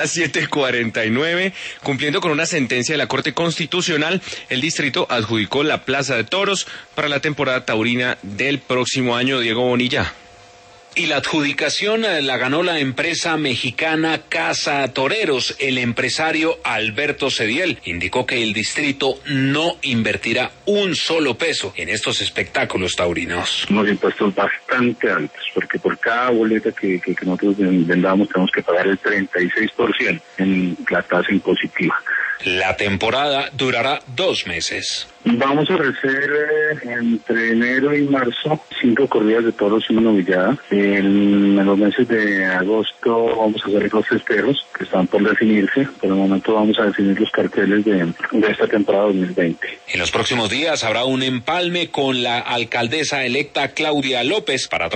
7:49, cumpliendo con una sentencia de la Corte Constitucional, el distrito adjudicó la Plaza de Toros para la temporada taurina del próximo año. Diego Bonilla. Y la adjudicación la ganó la empresa mexicana Casa Toreros. El empresario Alberto Cediel indicó que el distrito no invertirá un solo peso en estos espectáculos taurinos. Unos impuestos bastante altos, porque por cada boleta que nosotros vendamos tenemos que pagar el 36% en la tasa impositiva. La temporada durará 2 meses. Vamos a hacer entre enero y marzo 5 corridas de toros y una novillada. En los meses de agosto vamos a hacer los festejos que están por definirse. Por el momento vamos a definir los carteles de esta temporada 2020. En los próximos días habrá un empalme con la alcaldesa electa Claudia López para